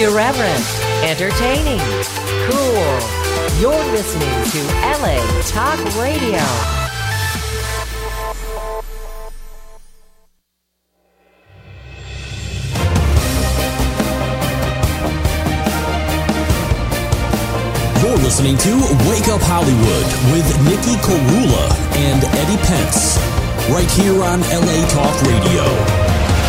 Irreverent, entertaining, cool. You're listening to LA Talk Radio. You're listening to Wake Up Hollywood with Nikki Korula and Eddie Pence, right here on LA Talk Radio.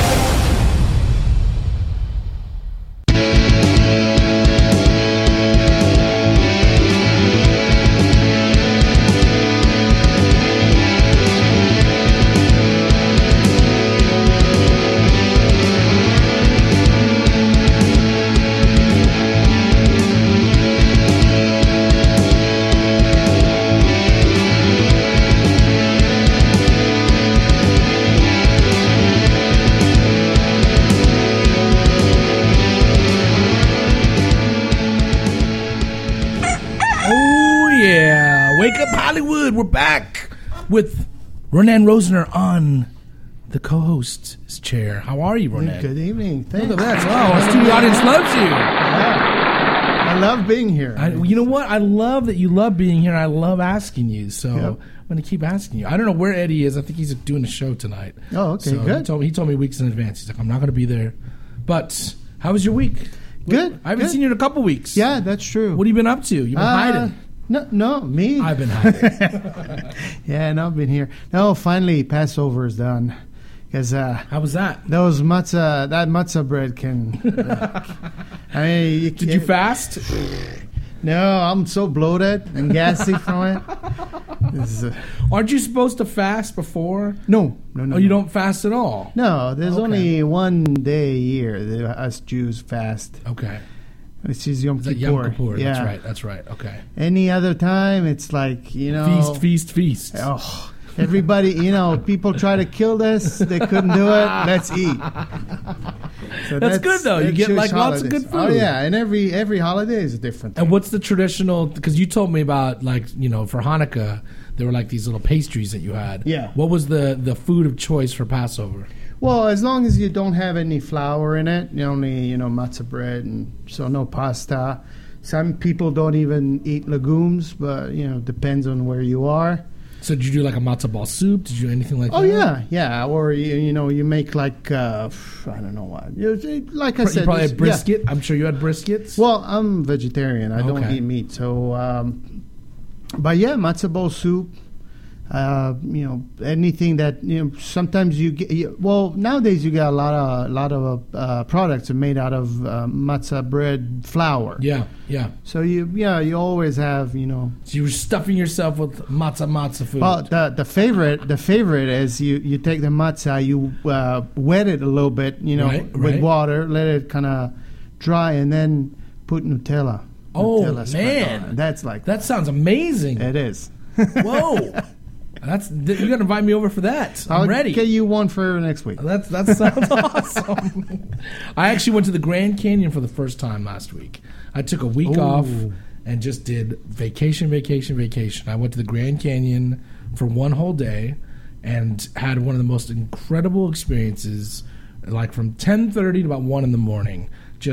We're back with Ronan Rosner on the co-host's chair. How are you, Ronan? Good evening. Thanks. Look at that. Wow, our studio audience loves you. Yeah. I love being here. You know what? I love that you love being here. I love asking you. So Yep. I'm going to keep asking you. I don't know where Eddie is. I think he's doing a show tonight. Oh, okay, so good. He told me weeks in advance. He's like, I'm not going to be there. But how was your week? Good. I haven't good. seen you in a couple weeks. Yeah, that's true. What have you been up to? You've been hiding. No, me. I've been hiding. Yeah, no, I've been here. No, finally, Passover is done. Because how was that? that matzah bread can. I mean, Did you fast? No, I'm so bloated and gassy from it. This is, Aren't you supposed to fast before? no. Oh, you don't fast at all? No, there's Okay. only one day a year that us Jews fast, Okay. which is Yom Is Kippur. that Yom Kippur? Yeah. That's right. Okay. Any other time, it's like, Feast. Oh, everybody, people try to kill us. They couldn't do it. Let's eat. So That's good, though. You get, Jewish like, lots of holidays. good food. Oh, yeah. And every holiday is a different thing. And what's the traditional, because you told me about, like, for Hanukkah, there were like these little pastries that you had. Yeah. What was the food of choice for Passover? Well, as long as you don't have any flour in it, you only, matzah bread, and so no pasta. Some people don't even eat legumes, but, depends on where you are. So did you do like a matzo ball soup? Did you do anything like Oh, that? yeah. Or, you make like, I don't know what. Like I said. You probably had yeah. brisket. I'm sure you had briskets. Well, I'm vegetarian. I don't Okay. eat meat. So, but yeah, matzo ball soup. Anything that sometimes you get. Well, nowadays you got a lot of products are made out of matzah bread flour. Yeah. So you always have. So you were stuffing yourself with matzah food. Well, the favorite is you take the matzah, you wet it a little bit, Right. with water, let it kind of dry, and then put Nutella. Oh, Nutella spread man. on it. That's like That sounds amazing. it is. Whoa. You're gonna invite me over for that. I'm I'll ready. get you one for next week. That sounds awesome. I actually went to the Grand Canyon for the first time last week. I took a week off and just did vacation. I went to the Grand Canyon for one whole day and had one of the most incredible experiences, like from 10:30 to about 1 in the morning.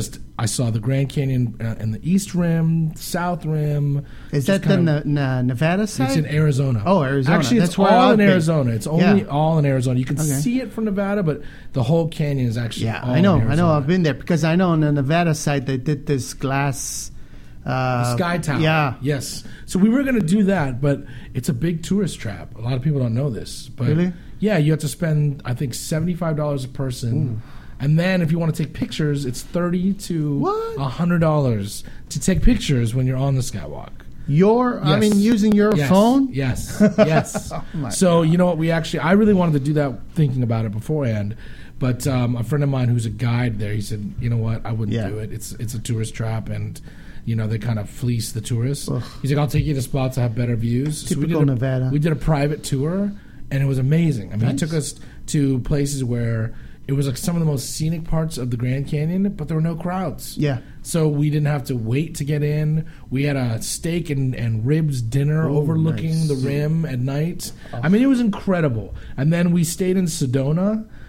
I saw the Grand Canyon in the East Rim, South Rim. Is that the Nevada side? It's in Arizona. Oh, Arizona. Actually, That's it's where all I've in been. Arizona. It's only Yeah. all in Arizona. You can Okay. see it from Nevada, but the whole canyon is actually Yeah, all I know. in Arizona. I've been there because I know on the Nevada side they did this glass. The Sky Tower. Yeah. Yes. So we were going to do that, but it's a big tourist trap. A lot of people don't know this. But Really? Yeah, you have to spend, I think, $75 a person. And then if you want to take pictures, it's $30 to What? $100 to take pictures when you're on the skywalk. Yes. Using your Yes. phone? Yes. Yes. my So, you know what? I really wanted to do that thinking about it beforehand. But a friend of mine who's a guide there, he said, you know what? I wouldn't do it. It's a tourist trap, and, they kind of fleece the tourists. Ugh. He's like, I'll take you to spots that have better views. Typical Nevada. We did a private tour, and it was amazing. I mean, Nice. he took us to places where it was like some of the most scenic parts of the Grand Canyon, but there were no crowds. Yeah. So we didn't have to wait to get in. We had a steak and ribs dinner overlooking nice. the rim at night. I mean, it was incredible. And then we stayed in Sedona.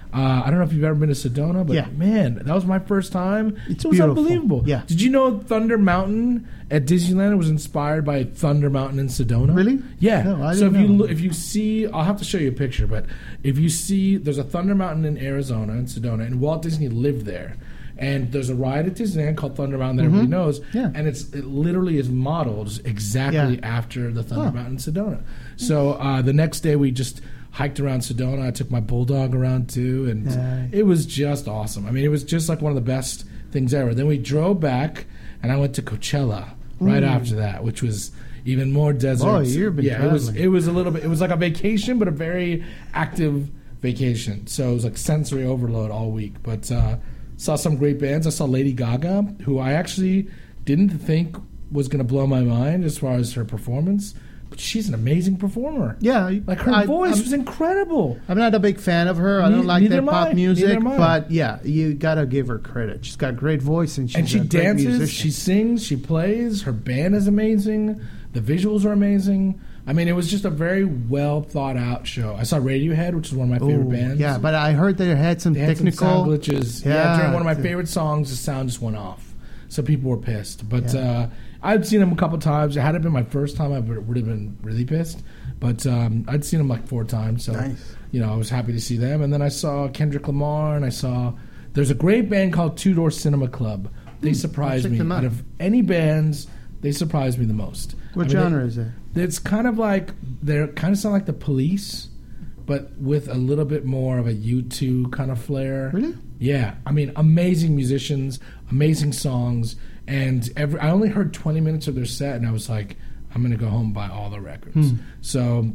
I don't know if you've ever been to Sedona, but Yeah. man, that was my first time. It's It was beautiful. unbelievable. Yeah. Did you know Thunder Mountain at Disneyland was inspired by Thunder Mountain in Sedona? Really? Yeah. No, I so if didn't you know. if you see, I'll have to show you a picture, but if you see, there's a Thunder Mountain in Arizona in Sedona, and Walt Disney lived there. And there's a ride at Disneyland called Thunder Mountain that everybody knows, Yeah. and it literally is modeled exactly Yeah. after the Thunder Huh. Mountain in Sedona. So the next day we just hiked around Sedona. I took my bulldog around too, and Nice. it was just awesome. I mean, it was just like one of the best things ever. Then we drove back, and I went to Coachella right after that, which was even more desert. Boy, you've been yeah, traveling. it was a little bit. It was like a vacation, but a very active vacation. So it was like sensory overload all week. But saw some great bands. I saw Lady Gaga, who I actually didn't think was going to blow my mind as far as her performance. But she's an amazing performer. Yeah, Like her voice was incredible. I'm not a big fan of her. I don't like Neither that am pop I. music, Neither am I. but yeah, you gotta give her credit. She's got a great voice and she's And she a great dances, musician. she sings, she plays. Her band is amazing. The visuals are amazing. I mean, it was just a very well thought out show. I saw Radiohead, which is one of my favorite Ooh, bands. yeah, but I heard they had some They had technical. some sound glitches. Yeah, Yeah, during one of my the- favorite songs, the sound just went off. So people were pissed. But I'd seen them a couple times. Had it been my first time, I would have been really pissed. But I'd seen them like 4 times. So, Nice. I was happy to see them. And then I saw Kendrick Lamar, and I saw... There's a great band called Two Door Cinema Club. They surprised check me. them out. Out of any bands, they surprised me the most. What I mean, genre is it? It's kind of like... They kind of sound like the Police, but with a little bit more of a U2 kind of flair. Really? Yeah, I mean, amazing musicians, amazing songs, and I only heard 20 minutes of their set, and I was like, I'm gonna go home and buy all the records. So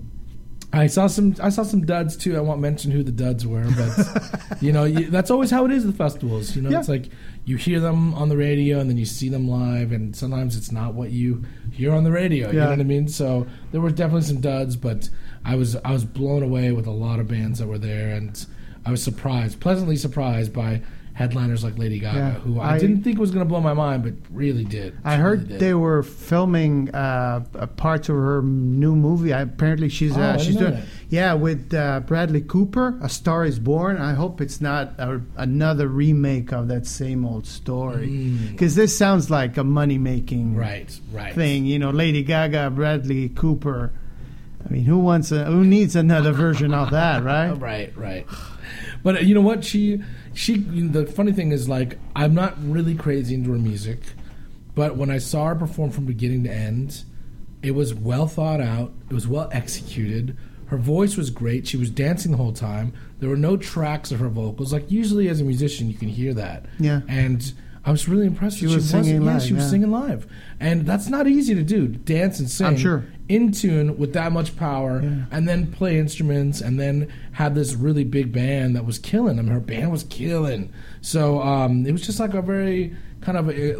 I saw some duds too. I won't mention who the duds were, but that's always how it is at the festivals. Yeah. It's like you hear them on the radio, and then you see them live, and sometimes it's not what you hear on the radio. You know Yeah. what I mean? So there were definitely some duds, but I was blown away with a lot of bands that were there, and I was pleasantly surprised by headliners like Lady Gaga, Yeah, who I didn't think was going to blow my mind, but really did. I She heard really did. they were filming parts of her new movie. Apparently, she's I she's didn't know doing that. with Bradley Cooper. A Star Is Born. I hope it's not another remake of that same old story, because this sounds like a money making right thing. Lady Gaga, Bradley Cooper. I mean, who needs another version of that, right? Right. But you know what? She. The funny thing is, like, I'm not really crazy into her music, but when I saw her perform from beginning to end, it was well thought out. It was well executed. Her voice was great. She was dancing the whole time. There were no tracks of her vocals. Like, usually as a musician, you can hear that. Yeah. And I was really impressed. She was singing live, She was yeah. singing live, and that's not easy to do. Dance and sing. I'm sure. In tune with that much power, and then play instruments, and then have this really big band that was killing. I mean, her band was killing. So it was just like a very kind of it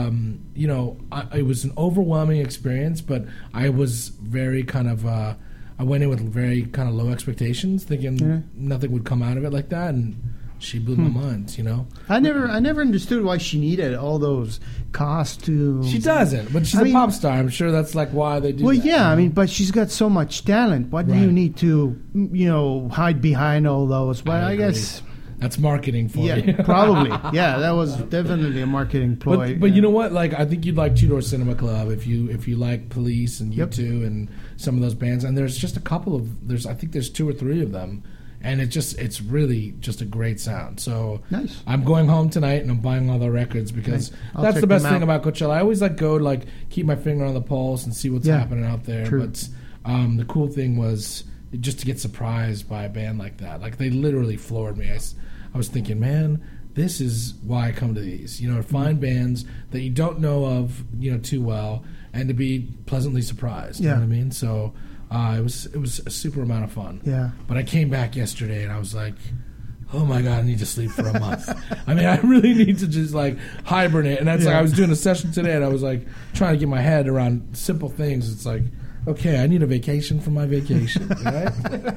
was an overwhelming experience. But I was very kind of I went in with very kind of low expectations, thinking nothing would come out of it like that, and she blew my mind. I never understood why she needed all those costumes. She doesn't, but she's I a mean- pop star. I'm sure that's like why they do. Well, that, yeah, I mean, but she's got so much talent. Why do you Right. need to, hide behind all those? Well, I agree. guess, That's marketing for you. yeah, probably. Yeah, that was definitely a marketing ploy. But you know what? Like, I think you'd like Two Door Cinema Club if you like Police and Yep. U2 and some of those bands. And there's just a couple of I think there's 2 or 3 of them, and it's really just a great sound. So Nice. I'm going home tonight and I'm buying all the records because Okay. I'll that's check the best them thing out. about Coachella. I always go to keep my finger on the pulse and see what's Yeah. happening out there. True. But the cool thing was just to get surprised by a band like that. Like, they literally floored me. I was thinking, man, this is why I come to these. To find bands that you don't know of, too well, and to be pleasantly surprised. You know Yeah. what I mean? So it was a super amount of fun. Yeah. But I came back yesterday and I was like, oh my God, I need to sleep for a month. I mean, I really need to just hibernate. And that's Yeah. I was doing a session today and I was trying to get my head around simple things. It's like, okay, I need a vacation from my vacation, right?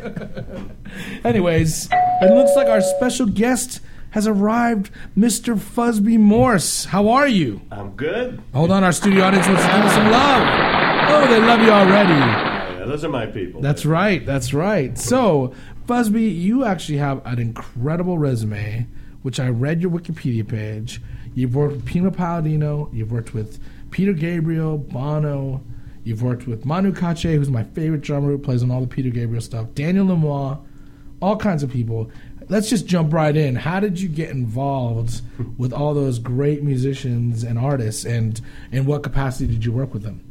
Anyways, it looks like our special guest has arrived, Mr. Fusby Morse. How are you? I'm good. Hold on, our studio audience wants to give us some love. Oh, they love you already. Yeah, those are my people. That's right. So, Busby, you actually have an incredible resume, which I read your Wikipedia page. You've worked with Pino Palladino. You've worked with Peter Gabriel, Bono. You've worked with Manu Katché, who's my favorite drummer who plays on all the Peter Gabriel stuff. Daniel Lanois, all kinds of people. Let's just jump right in. How did you get involved with all those great musicians and artists, and in what capacity did you work with them?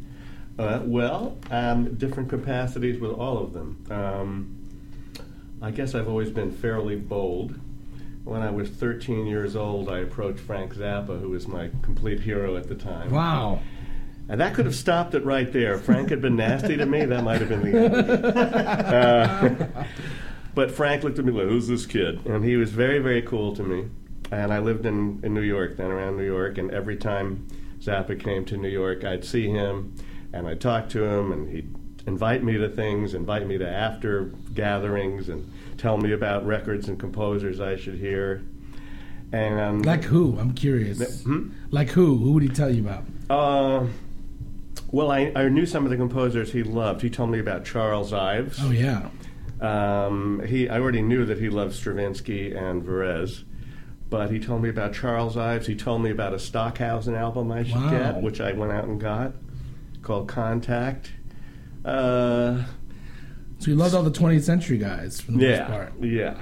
Different capacities with all of them. I guess I've always been fairly bold. When I was 13 years old, I approached Frank Zappa, who was my complete hero at the time. Wow. And that could have stopped it right there. If Frank had been nasty to me, that might have been the end. But Frank looked at me like, who's this kid? And he was very, very cool to me. And I lived in New York, then around New York, and every time Zappa came to New York, I'd see him, and I'd talk to him, and he'd invite me to things, invite me to after gatherings, and tell me about records and composers I should hear. And like who? I'm curious. Like who? Who would he tell you about? Well, I knew some of the composers he loved. He told me about Charles Ives. Oh, yeah. I already knew that he loved Stravinsky and Varese, but he told me about Charles Ives. He told me about a Stockhausen album I should get, which I went out and got, called Contact. So you loved all the 20th century guys for the most part. Yeah.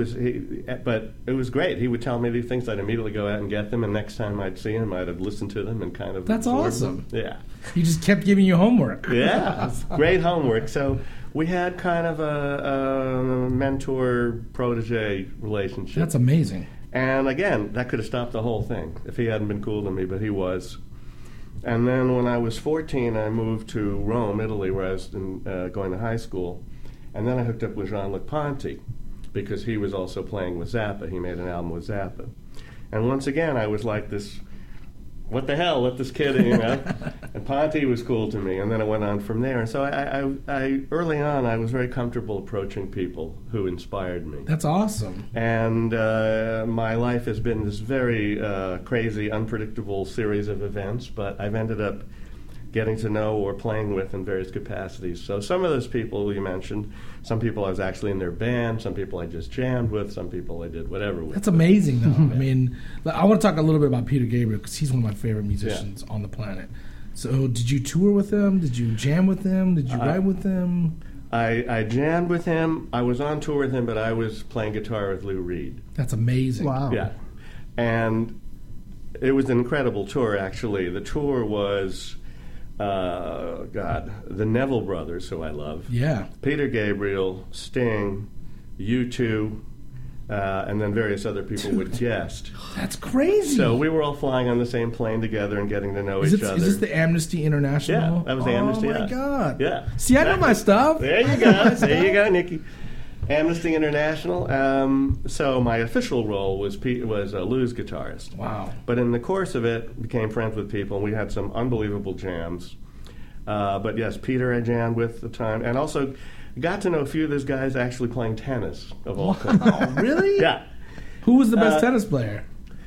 But it was great. He would tell me these things. I'd immediately go out and get them, and next time I'd see him, I'd have listened to them and kind of... That's awesome. Them. Yeah. He just kept giving you homework. Yeah, great homework. So we had kind of a mentor-protege relationship. That's amazing. And again, that could have stopped the whole thing if he hadn't been cool to me, but he was. And then when I was 14, I moved to Rome, Italy, where I was going to high school. And then I hooked up with Jean-Luc Ponty, because he was also playing with Zappa. He made an album with Zappa. And once again, I was like this, what the hell, let this kid, you know? And Ponty was cool to me, and then it went on from there. And so I early on, I was very comfortable approaching people who inspired me. That's awesome. And my life has been this very crazy, unpredictable series of events, but I've ended up getting to know or playing with in various capacities. So some of those people you mentioned, some people I was actually in their band, some people I just jammed with, some people I did whatever with. That's amazing, though. I mean, I want to talk a little bit about Peter Gabriel, because he's one of my favorite musicians on the planet. So did you tour with him? Did you jam with him? Did you write with him? I jammed with him. I was on tour with him, but I was playing guitar with Lou Reed. That's amazing. Wow. Yeah. And it was an incredible tour, actually. The tour was... the Neville Brothers, who I love. Yeah. Peter Gabriel, Sting, U2, and then various other people would guest. That's crazy. So we were all flying on the same plane together and getting to know each other. Is this the Amnesty International? Yeah, that was the Amnesty. Oh, my God. Yeah. See, I know my stuff. There you go. There you go, Nikki. Amnesty International. So my official role was Lou's guitarist. Wow. But in the course of it, became friends with people, and we had some unbelievable jams. But yes, Peter I jammed with at the time, and also got to know a few of those guys actually playing tennis of all kinds. Wow, really? Yeah. Who was the best tennis player?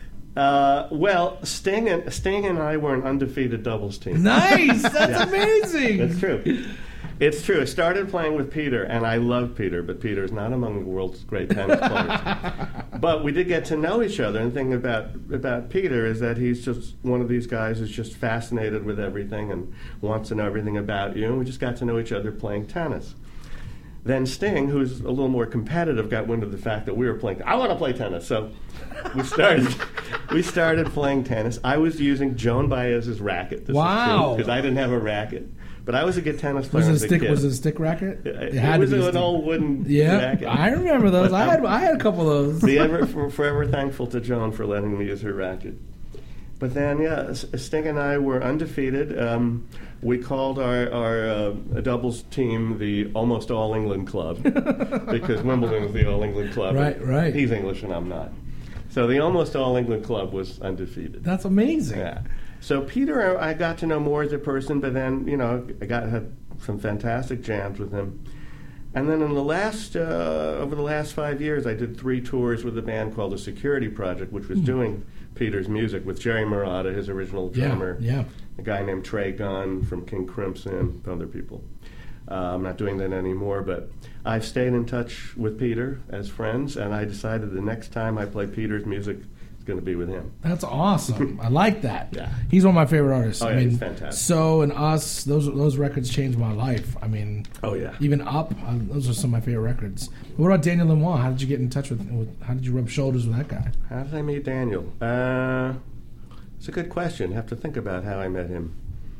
Well, Sting and I were an undefeated doubles team. Nice! That's amazing! That's true. It's true. I started playing with Peter, and I love Peter, but Peter is not among the world's great tennis players. But we did get to know each other, and the thing about Peter is that he's just one of these guys who's just fascinated with everything and wants to know everything about you, and we just got to know each other playing tennis. Then Sting, who's a little more competitive, got wind of the fact that we were playing. I want to play tennis, so we started playing tennis. I was using Joan Baez's racket. Wow! Because I didn't have a racket. But I was a good tennis player as a kid. Was it a stick racket? It was an old wooden racket. I remember those. I had a couple of those. Forever thankful to Joan for letting me use her racket. But then, Sting and I were undefeated. We called our doubles team the Almost All England Club because Wimbledon is the All England Club. Right. He's English and I'm not. So the Almost All England Club was undefeated. That's amazing. Yeah. So Peter, I got to know more as a person, but then, had some fantastic jams with him. And then in the over the last 5 years, I did 3 tours with a band called The Security Project, which was doing Peter's music with Jerry Marotta, his original drummer, yeah. a guy named Trey Gunn from King Crimson, other people. I'm not doing that anymore, but I've stayed in touch with Peter as friends, and I decided the next time I play Peter's music, it's going to be with him. That's awesome. I like that. Yeah. He's one of my favorite artists. Oh, yeah, he's fantastic. So and Us, those records changed my life. I mean, Oh, yeah. even Up, those are some of my favorite records. But what about Daniel Lanois? How did you get in touch with how did you rub shoulders with that guy? How did I meet Daniel? It's a good question. I have to think about how I met him.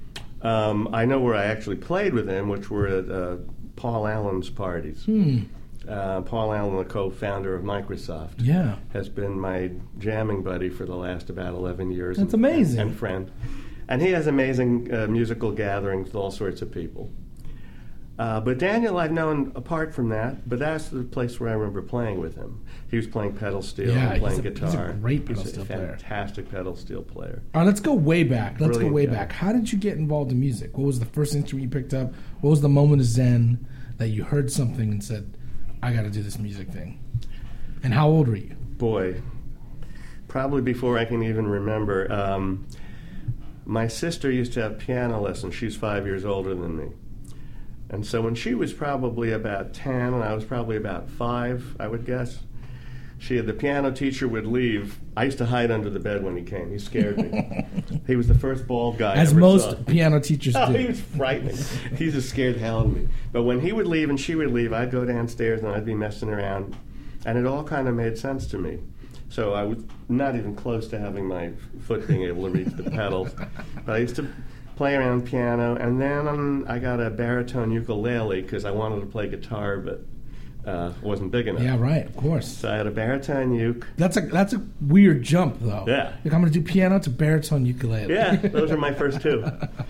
I know where I actually played with him, which were at Paul Allen's parties. Paul Allen, the co-founder of Microsoft, Yeah. has been my jamming buddy for the last about 11 years. That's amazing. And friend. And he has amazing musical gatherings with all sorts of people. But Daniel I've known apart from that, but that's the place where I remember playing with him. He was playing pedal steel and playing guitar. He's a great pedal He's steel a player. fantastic pedal steel player. All right, let's go way back. Brilliant guy. How did you get involved in music? What was the first instrument you picked up? What was the moment of zen that you heard something and said, I got to do this music thing? And how old were you? Boy, probably before I can even remember. My sister used to have piano lessons. She's 5 years older than me. And so when she was probably about 10 and I was probably about 5, I would guess, the piano teacher would leave. I used to hide under the bed when he came. He scared me. He was the first bald guy I As ever most saw. piano teachers Oh, do. he was frightening. He just scared the hell out of me. But when he would leave and she would leave, I'd go downstairs and I'd be messing around. And it all kind of made sense to me. So I was not even close to having my foot being able to reach the pedals. But I used to play around piano. And then I got a baritone ukulele because I wanted to play guitar, but wasn't big enough. Yeah, right, of course. So I had a baritone uke. That's a weird jump, though. Yeah. Like, I'm going to do piano to baritone ukulele. Yeah, those are my first two.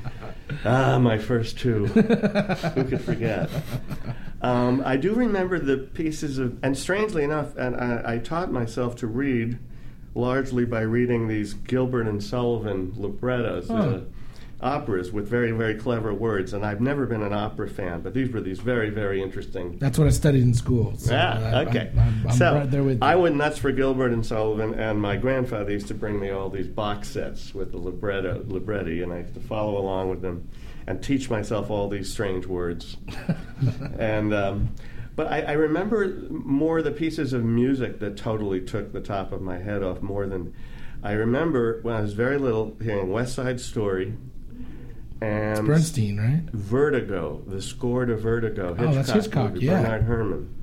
My first two. Who could forget? I do remember the pieces of, and strangely enough, and I taught myself to read largely by reading these Gilbert and Sullivan librettos, operas with very, very clever words. And I've never been an opera fan, but these were these very, very interesting. That's what I studied in school. So Okay. I'm So right there with you. I went nuts for Gilbert and Sullivan, and my grandfather used to bring me all these box sets with the libretti, and I used to follow along with them and teach myself all these strange words. And but I remember more the pieces of music that totally took the top of my head off more than I remember when I was very little hearing West Side Story. And It's Bernstein, right? Vertigo, the score to Vertigo. Oh, that's Hitchcock, movie, yeah. Bernard Herrmann.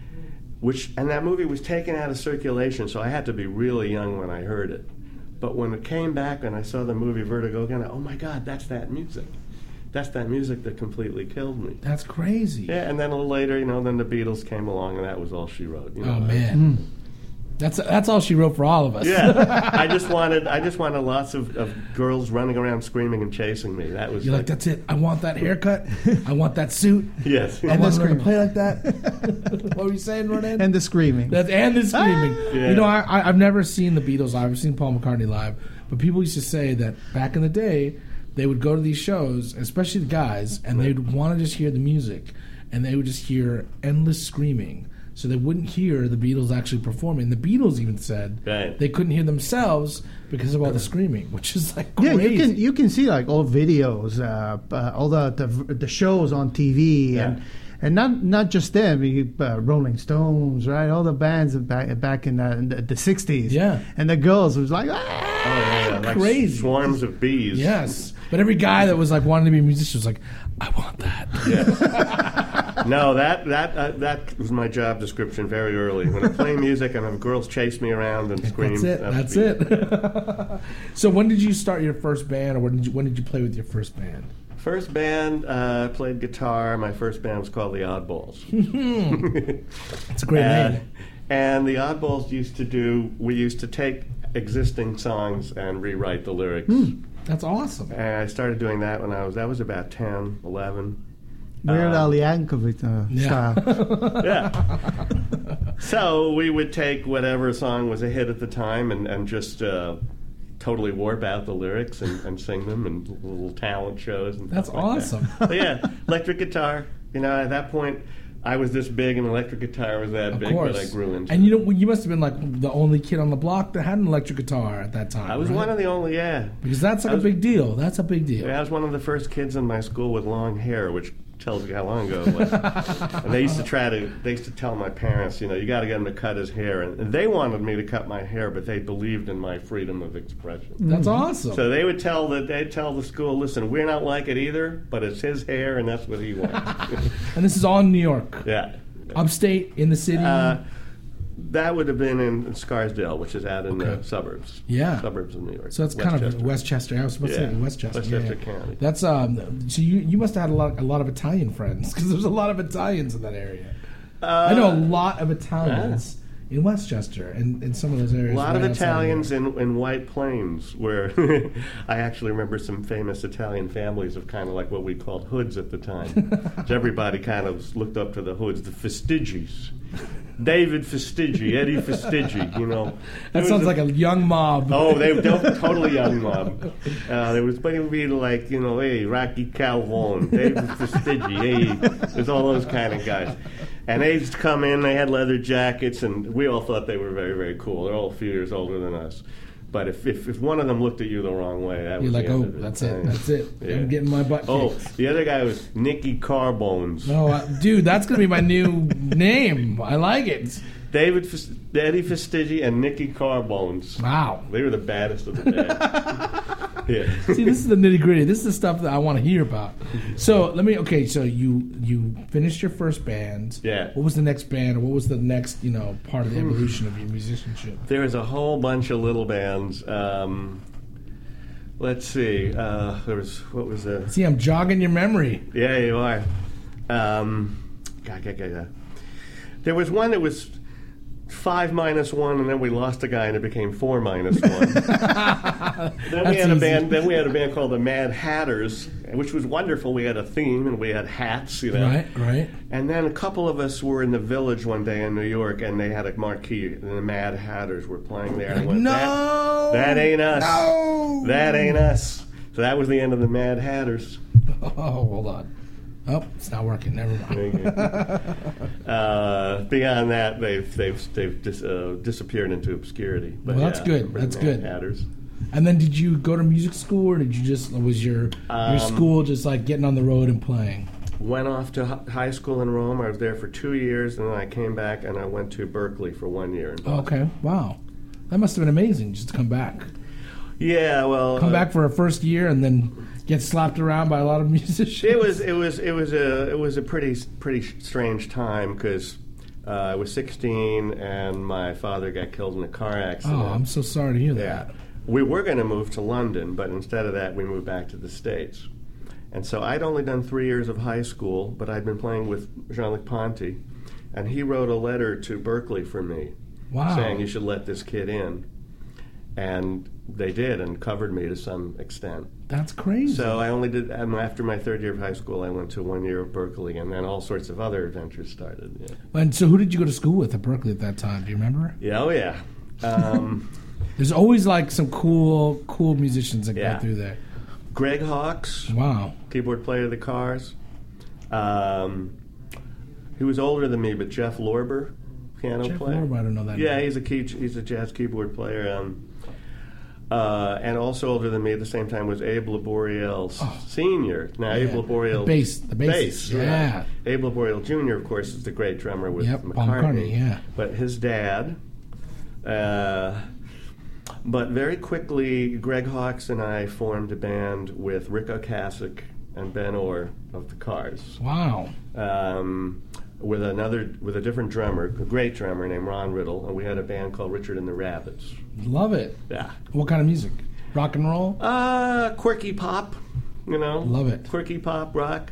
And that movie was taken out of circulation, so I had to be really young when I heard it. But when it came back and I saw the movie Vertigo again, oh my God, that's that music. That's that music that completely killed me. That's crazy. Yeah, and then a little later, then the Beatles came along, and that was all she wrote. Oh, man. That's all she wrote for all of us. Yeah, I just wanted lots of girls running around screaming and chasing me. That was You're like, that's it. I want that haircut. I want that suit. Yes. I And want the her to screaming. play like that. What were you saying, Ronan? And the screaming. And the screaming. Yeah. You know, I've never seen the Beatles. I've seen Paul McCartney live. But people used to say that back in the day, they would go to these shows, especially the guys, and they would want to just hear the music. And they would just hear endless screaming. So they wouldn't hear the Beatles actually performing. The Beatles even said they couldn't hear themselves because of all the screaming, which is like crazy. Yeah, you can see like old videos, all the shows on TV, and not just them, Rolling Stones, right? All the bands back in the 60s. Yeah. And the girls was like, like crazy. swarms of bees. Yes. But every guy that was like wanting to be a musician was like, I want that. Yeah. No, that was my job description very early. When I play music and have girls chase me around and scream. That's it. So when did you start your first band, or when did you play with your first band? First band, played guitar. My first band was called the Oddballs. It's a great name. And the Oddballs we used to take existing songs and rewrite the lyrics. That's awesome. And I started doing that when that was about 10, 11. Weird Al Yankovic style. Yeah. So we would take whatever song was a hit at the time and just totally warp out the lyrics and sing them and little talent shows and That's stuff like awesome. That. But yeah, electric guitar. At that point, I was this big and electric guitar was that Of big, course. but I grew into And it. you must have been like the only kid on the block that had an electric guitar at that time. I was right? one of the only, Because that's like a big deal. That's a big deal. I was one of the first kids in my school with long hair, which tells you how long ago it was. And they used to tell my parents, you got to get him to cut his hair. And they wanted me to cut my hair, but they believed in my freedom of expression. That's awesome. So they'd tell the school, listen, we're not like it either, but it's his hair and that's what he wants. And this is all in New York? Yeah. Upstate, in the city? That would have been in Scarsdale, which is out in the suburbs. Yeah. Suburbs of New York. So that's kind of Westchester. I was supposed to say Westchester. Westchester County. That's so you must have had a lot of Italian friends, because there's a lot of Italians in that area. I know a lot of Italians in Westchester and in some of those areas. A lot of Italians in White Plains, where I actually remember some famous Italian families of kind of like what we called hoods at the time. Which everybody kind of looked up to the hoods, the Festigis. David Festigi, Eddie Festigi, That sounds like a young mob. Oh, they were totally young mob. There was maybe like, hey, Rocky Calvone, David Festigi, hey, there's all those kind of guys. And they used to come in, they had leather jackets, and we all thought they were very, very cool. They're all a few years older than us. But if one of them looked at you the wrong way, that was you're like, the end of it. That's it. Yeah. I'm getting my butt kicked. Oh, the other guy was Nicky Carbones. Oh, dude, that's going to be my new name. I like it. Eddie Festigi and Nicky Carbones. Wow. They were the baddest of the bad. Yeah. See, this is the nitty gritty. This is the stuff that I want to hear about. So so you finished your first band. Yeah. What was the next band, or what was the next, part of the evolution of your musicianship? There was a whole bunch of little bands. Let's see. What was the... See, I'm jogging your memory. Yeah, you are. There was one that was 5 minus 1, and then we lost a guy, and it became 4 minus 1. Then we had a band called the Mad Hatters, which was wonderful. We had a theme, and we had hats, Right. And then a couple of us were in the Village one day in New York, and they had a marquee, and the Mad Hatters were playing there. And I went, no! That ain't us. No! That ain't us. So that was the end of the Mad Hatters. Oh, hold on. Oh, it's not working. Never mind. Beyond that, they've disappeared into obscurity. But well, that's good. That's good. Hatters. And then, did you go to music school, or did you was your school just like getting on the road and playing? Went off to high school in Rome. I was there for 2 years, and then I came back and I went to Berkeley for 1 year. Okay, wow, that must have been amazing just to come back. Yeah, well, come back for a first year and then get slapped around by a lot of musicians. It was a pretty strange time because I was 16 and my father got killed in a car accident. Oh, I'm so sorry to hear that. Yeah. We were going to move to London, but instead of that, we moved back to the States. And so I'd only done 3 years of high school, but I'd been playing with Jean-Luc Ponty, and he wrote a letter to Berkeley for me, saying you should let this kid in. And they did, and covered me to some extent. That's crazy. So I only did, after my 3rd year of high school, I went to 1 year of Berkeley, and then all sorts of other adventures started. Yeah. And so who did you go to school with at Berkeley at that time? Do you remember? Yeah, oh yeah. There's always like some cool musicians that go through there. Greg Hawkes. Wow. Keyboard player of the Cars. He was older than me, but Jeff Lorber, piano player. Jeff Lorber, I don't know that. Yeah, name. he's a jazz keyboard player. And also older than me at the same time was Abe Laboriel Sr. Now, Abe Laboriel... The bass. Yeah. Abe Laboriel Jr., of course, is the great drummer with Paul McCartney, yeah. But his dad... but very quickly, Greg Hawkes and I formed a band with Rick Ocasek and Ben Orr of the Cars. Wow. With a different drummer, a great drummer named Ron Riddle, and we had a band called Richard and the Rabbits. Love it. Yeah. What kind of music? Rock and roll? Quirky pop, Love it. Quirky pop, rock.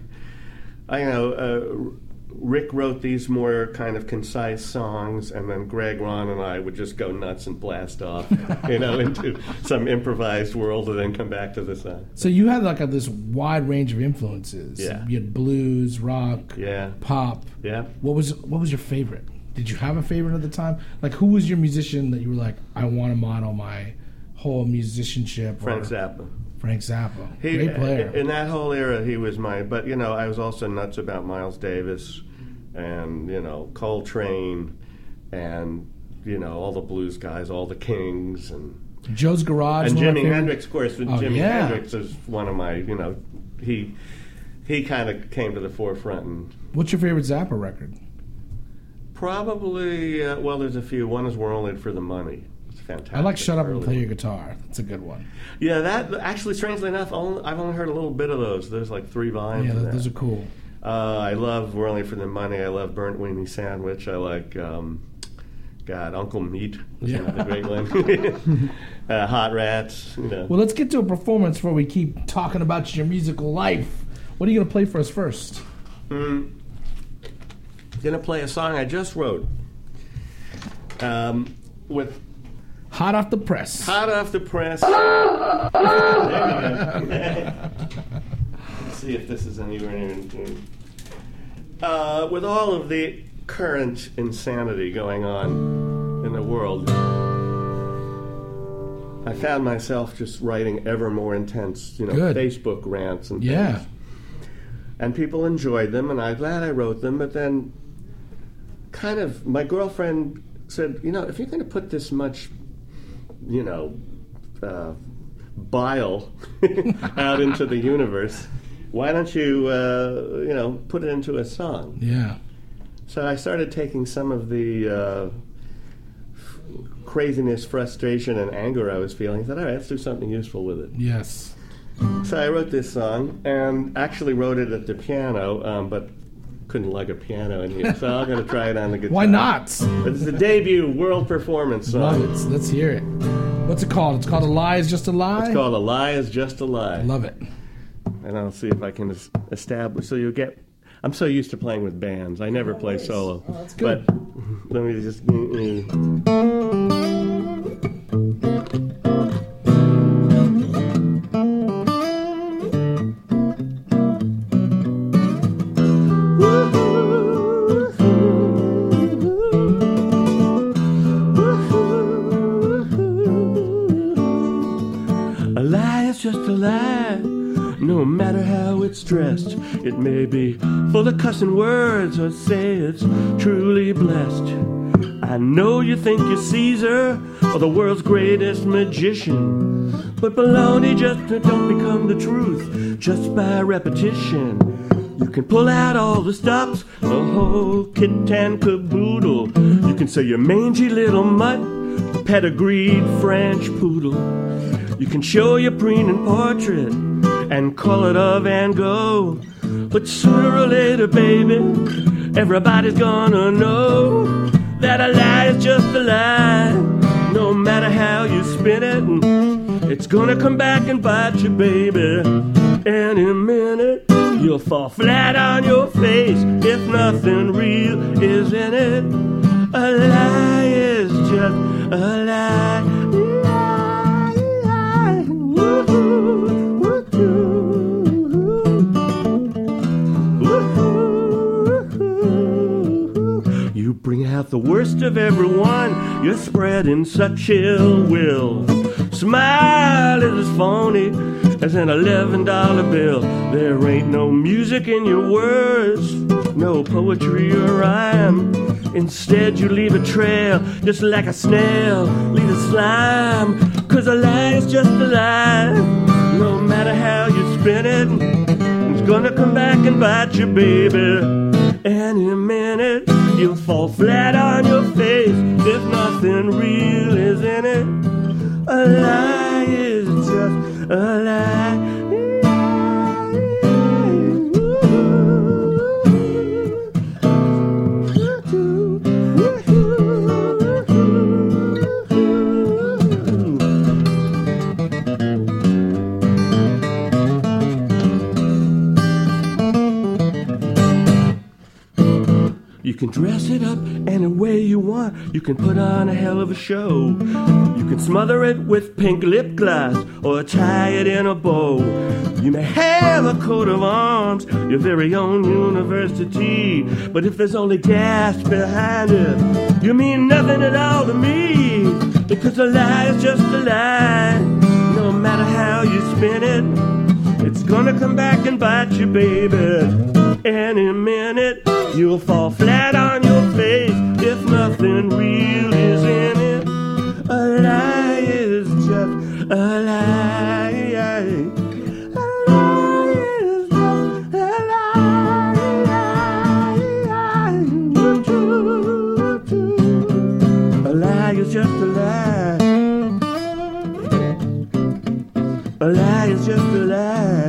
Rick wrote these more kind of concise songs, and then Greg, Ron, and I would just go nuts and blast off, into some improvised world, and then come back to the song. So you had like this wide range of influences. Yeah. You had blues, rock, pop. Yeah. What was your favorite? Did you have a favorite at the time? Like, who was your musician that you were like, I want to model my whole musicianship? Frank Zappa. Frank Zappa. Great player. In that whole era, he was but I was also nuts about Miles Davis and, Coltrane and, all the blues guys, all the Kings and Joe's Garage. And Jimi Hendrix, of course. Jimi Hendrix is one of my, he kind of came to the forefront. And What's your favorite Zappa record? probably, well, there's a few. One is We're Only for the Money. It's fantastic. I like Shut Up and Early Play one. Your Guitar. That's a good one. Yeah, that actually, strangely enough, I've only heard a little bit of those. There's like 3 volumes. Yeah, of that. those are cool. I love We're Only for the Money. I love Burnt Weenie Sandwich. I like, Uncle Meat. Was Yeah. another great one. Hot Rats. Well, let's get to a performance before we keep talking about your musical life. What are you going to play for us first? Gonna play a song I just wrote. With Hot Off the Press. Hot Off the Press. There we go. Let's see if this is anywhere near in tune. With all of the current insanity going on in the world, I found myself just writing ever more intense, Good. Facebook rants and Yeah. things. And people enjoyed them, and I'm glad I wrote them, but then kind of my girlfriend said, if you're going to put this much, bile out into the universe, why don't you, put it into a song? Yeah. So I started taking some of the craziness, frustration, and anger I was feeling. I thought, all right, let's do something useful with it. Yes. So I wrote this song, and actually wrote it at the piano, but couldn't lug a piano in here, so I'm going to try it on the guitar. Why not? It's the debut world performance song. Love it. Let's hear it. What's it called? It's called A Lie Is Just a Lie? It's called A Lie Is Just a Lie. Love it. And I'll see if I can establish, so you'll get... I'm so used to playing with bands. I never play solo. Oh, that's good. But let me just... A lie is just a lie, no matter how it's dressed. It may be full of cussing words or say it's truly blessed. I know you think you're Caesar or the world's greatest magician, but baloney just don't become the truth just by repetition. You can pull out all the stops, the whole kit and caboodle. You can say you're mangy little mutt, pedigreed French poodle. You can show your preening portrait and call it a Van Gogh. But sooner or later, baby, everybody's gonna know that a lie is just a lie. No matter how you spin it, it's gonna come back and bite you, baby. Any minute, you'll fall flat on your face if nothing real is in it. A lie is just a lie. You bring out the worst of everyone. You're spreading such ill will. Smile is as phony as an $11 bill. There ain't no music in your words, no poetry or rhyme. Instead you leave a trail, just like a snail leave a slime. 'Cause a lie is just a lie. No matter how you spin it, it's gonna come back and bite you, baby. Any minute you'll fall flat on your face if nothing real is in it. A lie is just a lie. You can dress it up any way you want. You can put on a hell of a show. You can smother it with pink lip gloss or tie it in a bow. You may have a coat of arms, your very own university, but if there's only gas behind it, you mean nothing at all to me. Because a lie is just a lie. No matter how you spin it, it's gonna come back and bite you, baby. Any minute you'll fall flat on your face if nothing real is in it. A lie is just a lie. A lie is just a is just a lie. A lie is just a lie.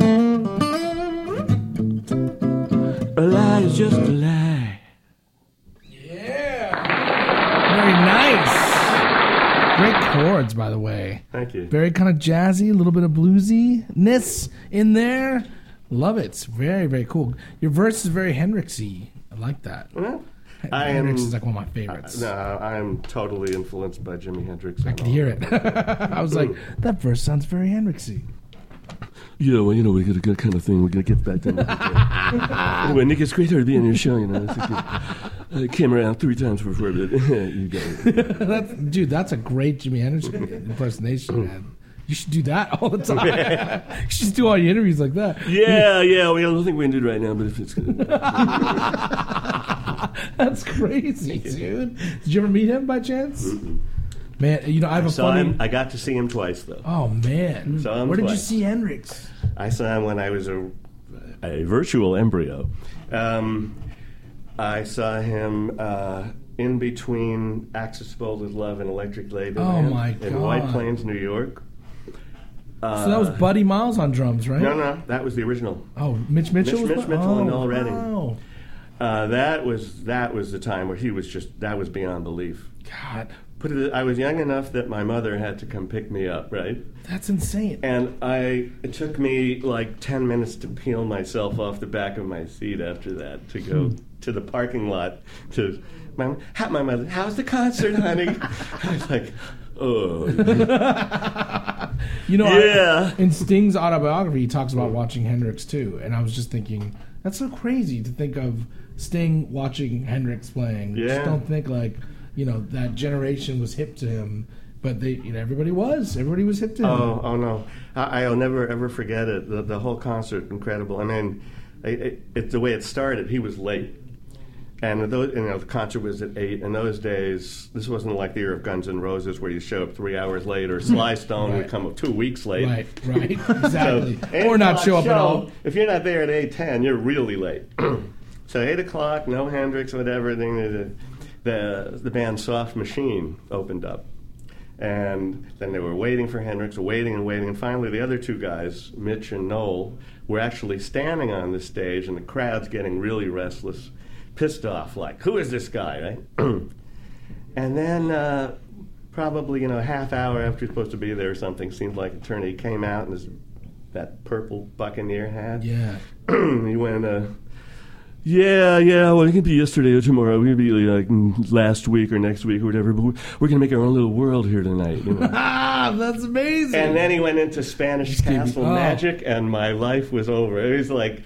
A lie is just a lie. Yeah. Very nice. Great chords, by the way. Thank you. Very kind of jazzy, a little bit of bluesiness in there. Love it. It's very, very cool. Your verse is very Hendrixy. I like that. Well, Hendrix is like one of my favorites. No, I'm totally influenced by Jimi Hendrix. I could hear it. I was like, that verse sounds very Hendrixy. Yeah, well, we got a good kind of thing. We're going to get back to that. Anyway, Nick, it's great to be on your show. I came around 3 times before, but you got it. Dude, that's a great Jimi Hendrix impersonation, man. You should do that all the time. You should do all your interviews like that. Yeah. Well, I don't think we can do it right now, but if it's good. That's crazy, dude. Did you ever meet him by chance? Mm-mm. Man, I have a funny... I got to see him twice, though. Oh, man. Where did you see Hendrix? I saw him when I was a virtual embryo. I saw him in between Axis Bold Love and Electric Ladyland in White Plains, New York. So that was Buddy Miles on drums, right? No, that was the original. Oh, Mitch Mitchell? Mitch Mitchell and Noel Redding. Wow. That was the time where he was just, that was beyond belief. God. I was young enough that my mother had to come pick me up, right? That's insane. And it took me like 10 minutes to peel myself off the back of my seat after that to go to the parking lot to my mother, how's the concert, honey? I was like, oh. In Sting's autobiography, he talks about watching Hendrix too, and I was just thinking, that's so crazy to think of Sting watching Hendrix playing. Yeah. Just don't think like, that generation was hip to him, but everybody was hip to him. Oh no, I'll never ever forget it. The whole concert, incredible. I mean, it's the way it started. He was late. And the concert was at 8. In those days, this wasn't like the era of Guns N' Roses where you show up 3 hours late, or Sly Stone would come up 2 weeks late. Right, exactly. Or not show up at all. If you're not there at 8:10, you're really late. So 8 o'clock, no Hendrix, whatever. The band Soft Machine opened up. And then they were waiting for Hendrix, waiting. And finally, the other 2 guys, Mitch and Noel, were actually standing on the stage, and the crowd's getting really restless. Pissed off, like, who is this guy, right? And then probably, half hour after he's supposed to be there or something, seems like an attorney came out in that purple Buccaneer hat. Yeah. He went, well, it could be yesterday or tomorrow. It could be like last week or next week or whatever, but we're going to make our own little world here tonight. That's amazing. And then he went into Spanish Castle Magic, and my life was over. It was like,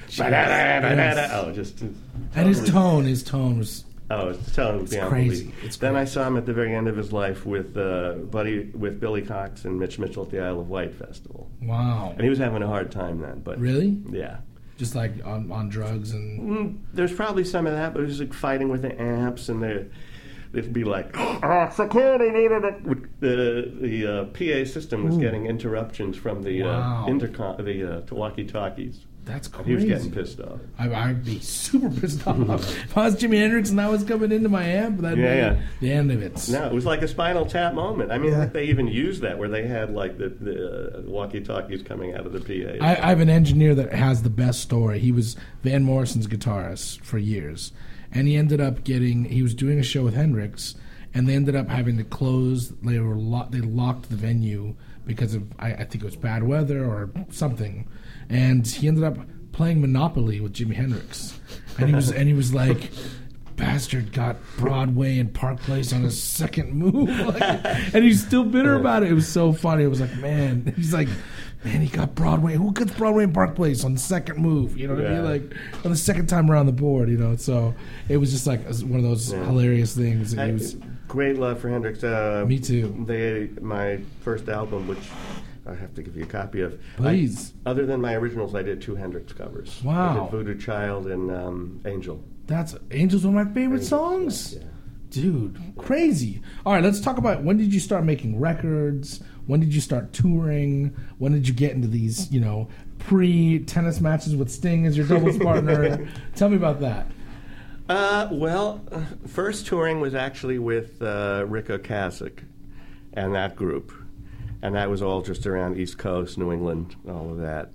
and his tone was... Oh, his tone was beyond crazy. Belief. Then I saw him at the very end of his life with Billy Cox and Mitch Mitchell at the Isle of Wight Festival. Wow. And he was having a hard time then. But really? Yeah. Just like on drugs and... There's probably some of that, but he was like fighting with the amps, and they'd be like, security needed it. The PA system was getting interruptions from the intercom, the walkie-talkies. That's crazy. He was getting pissed off. I'd be super pissed off. If I was Jimi Hendrix and I was coming into my amp, that'd be the end of it. No, it was like a Spinal Tap moment. I mean, they even used that where they had like the walkie-talkies coming out of the PA. I have an engineer that has the best story. He was Van Morrison's guitarist for years. And he ended up he was doing a show with Hendrix, and they ended up having to close. They locked the venue because of, I think it was bad weather or something. And he ended up playing Monopoly with Jimi Hendrix. And he was like, bastard got Broadway and Park Place on his second move. And he's still bitter about it. It was so funny. It was like, man, he's like, man, he got Broadway. Who gets Broadway and Park Place on the second move? You know what I mean? Like, on the second time around the board, So it was just like one of those hilarious things. And he was, great love for Hendrix. Me too. My first album, which I have to give you a copy of. Please. Other than my originals, I did 2 Hendrix covers. Wow. I did Voodoo Child and Angel. Angel's one of my favorite songs. Yeah. Dude, crazy. All right, let's talk about when did you start making records? When did you start touring? When did you get into these, pre-tennis matches with Sting as your doubles partner? Tell me about that. First touring was actually with Rick Ocasek. and that group. And that was all just around East Coast, New England, all of that.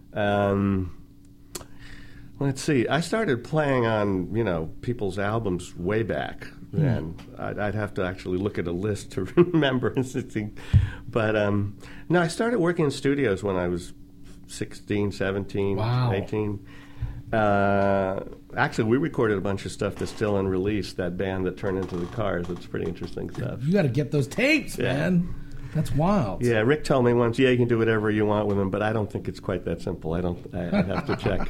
Let's see. I started playing on, people's albums way back. And I'd have to actually look at a list to remember. But, no, I started working in studios when I was 16, 17, Wow. 18. Actually, we recorded a bunch of stuff that's still unreleased, that band that turned into the Cars. It's pretty interesting stuff. You got to get those tapes, man. That's wild. Yeah, Rick told me once, you can do whatever you want with them, but I don't think it's quite that simple. I'd have to check.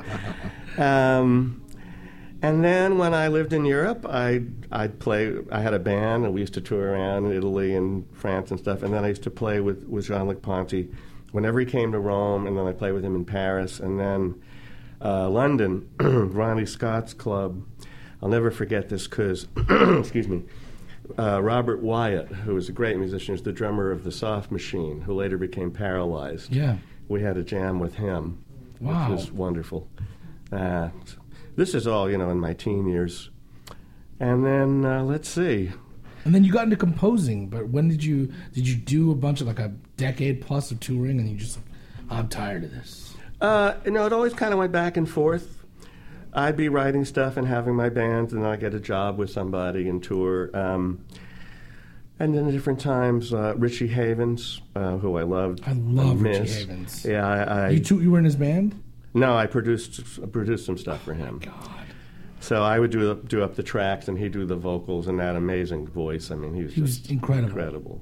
And then when I lived in Europe, I'd play. I had a band, and we used to tour around in Italy and France and stuff. And then I used to play with Jean-Luc Ponty whenever he came to Rome, and then I played with him in Paris. And then London, Ronnie Scott's club. I'll never forget this because, excuse me, Robert Wyatt, who was a great musician, is the drummer of the Soft Machine, who later became Paralyzed. Yeah. We had a jam with him, Wow. which was wonderful. This is all, in my teen years. And then, let's see. And then you got into composing, but when did you do a bunch of like a decade plus of touring, and you just I'm tired of this? It always kind of went back and forth. I'd be writing stuff and having my bands, and then I'd get a job with somebody and tour. And then at different times, Richie Havens, who I loved. I love miss. Richie Havens. Yeah, You were in his band? No, I produced some stuff for him. God. So I would do up the tracks, and he'd do the vocals, and that amazing voice. I mean, he was just incredible.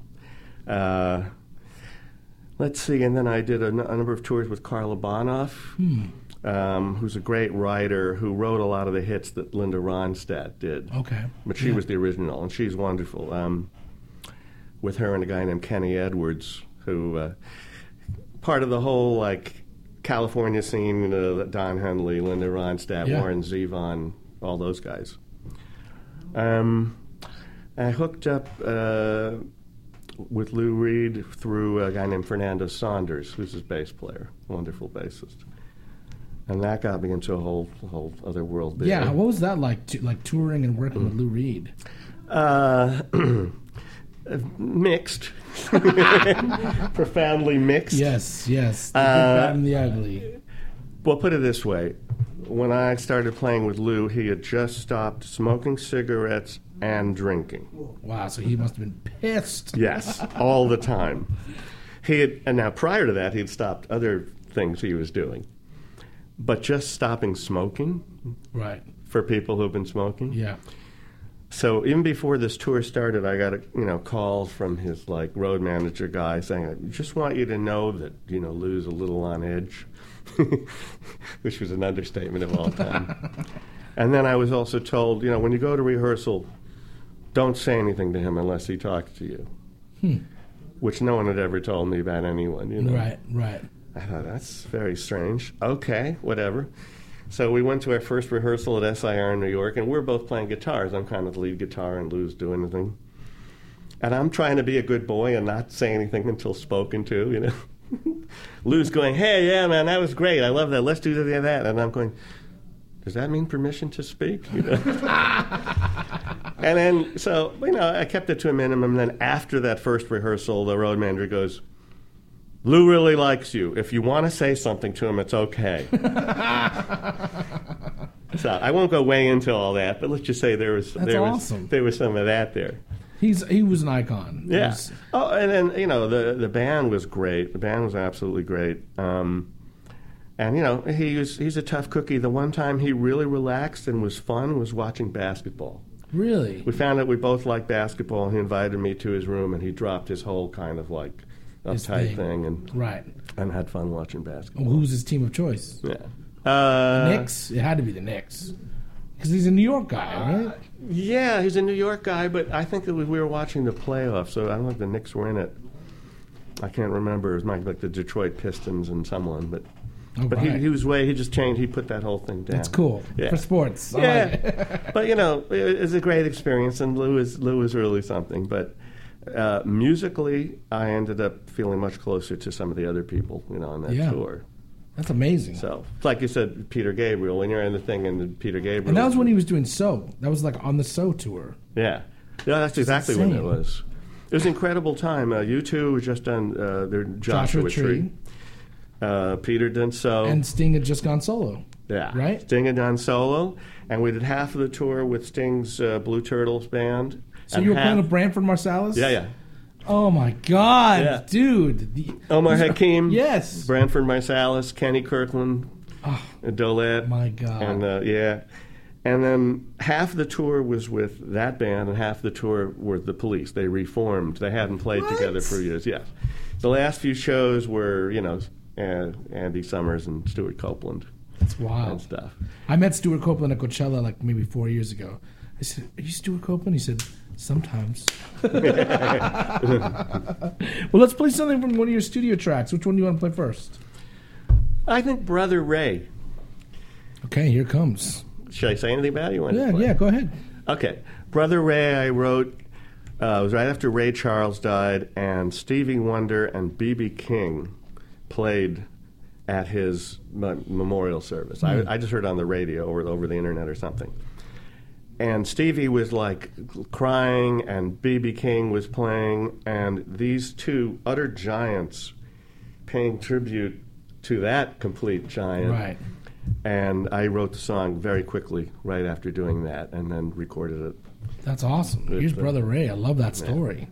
Let's see, and then I did a number of tours with Carla Bonoff, who's a great writer who wrote a lot of the hits that Linda Ronstadt did. Okay. But she was the original, and she's wonderful. With her and a guy named Kenny Edwards, who part of the whole California scene, Don Henley, Linda Ronstadt, Warren Zevon, all those guys. I hooked up with Lou Reed through a guy named Fernando Saunders, who's his bass player, wonderful bassist. And that got me into a whole other world there. Yeah, what was that like touring and working with Lou Reed? Mixed. Profoundly mixed. Yes. The good, bad, and the ugly. Well, put it this way. When I started playing with Lou, he had just stopped smoking cigarettes and drinking. Wow, so he must have been pissed. Yes, all the time. And now prior to that, he'd stopped other things he was doing. But just stopping smoking, right, for people who've been smoking. Yeah. So even before this tour started, I got calls from his road manager guy saying, "I just want you to know that Lou's a little on edge," which was an understatement of all time. And then I was also told, when you go to rehearsal, don't say anything to him unless he talks to you, which no one had ever told me about anyone. Right. I thought, that's very strange. Okay, whatever. So we went to our first rehearsal at SIR in New York, and we're both playing guitars. I'm kind of the lead guitar, and Lou's doing the thing. And I'm trying to be a good boy and not say anything until spoken to, Lou's going, "Hey, yeah, man, that was great. I love that. Let's do that." And I'm going, does that mean permission to speak? And then, so, I kept it to a minimum. And then after that first rehearsal, the road manager goes, "Lou really likes you. If you want to say something to him, it's okay." So I won't go way into all that, but let's just say there was awesome. There was some of that there. He was an icon. Yeah. Oh, and then the band was great. The band was absolutely great. And he's a tough cookie. The one time he really relaxed and was fun was watching basketball. Really? We found out we both liked basketball, and he invited me to his room, and he dropped his whole kind of uptight thing and had fun watching basketball. Well, who was his team of choice? Yeah. The Knicks? It had to be the Knicks. Because he's a New York guy, right? Yeah, he's a New York guy, but I think that we were watching the playoffs, so I don't think the Knicks were in it. I can't remember. It was like the Detroit Pistons and someone, but right. he just changed. He put that whole thing down. That's cool. Yeah. For sports. Yeah. But, it was a great experience, and Lou is really something. But musically, I ended up feeling much closer to some of the other people, on that tour. That's amazing. So, like you said, Peter Gabriel, when you're in the thing and Peter Gabriel. And that was when he was doing So. That was on the So tour. Yeah. Yeah, that's exactly when it was. It was an incredible time. U2 was just on their Joshua Tree. Peter done so. And Sting had just gone solo. Yeah. Right? Sting had done solo. And we did half of the tour with Sting's Blue Turtles band. So you were playing with Branford Marsalis? Yeah. Oh, my God, dude. Omar Hakim. Yes. Branford Marsalis, Kenny Kirkland, Dolette. My God. And, And then half the tour was with that band and half the tour were the Police. They reformed. They hadn't played together for years, yes. The last few shows were, Andy Summers and Stuart Copeland. That's wild. And stuff. I met Stuart Copeland at Coachella like maybe 4 years ago. I said, "Are you Stuart Copeland?" He said, "Sometimes." Well, let's play something from one of your studio tracks. Which one do you want to play first? I think Brother Ray. Okay, here it comes. Should I say anything about it? Yeah, go ahead. Okay. Brother Ray, I wrote, it was right after Ray Charles died, and Stevie Wonder and B.B. King played at his memorial service. I just heard it on the radio or over the internet or something. And Stevie was like crying, and B.B. King was playing, and these two utter giants paying tribute to that complete giant. Right. And I wrote the song very quickly right after doing that, and then recorded it. That's awesome. Here's Brother Ray. I love that story.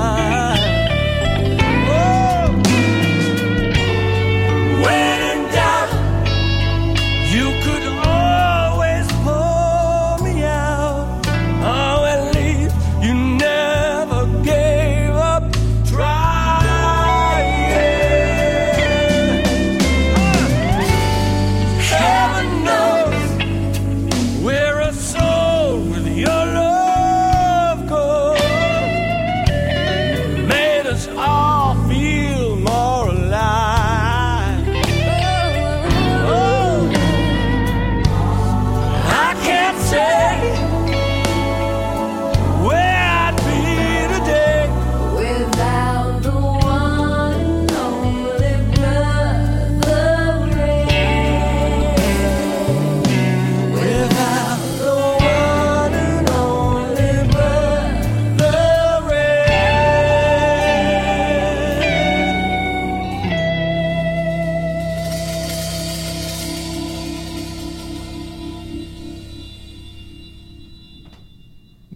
When in doubt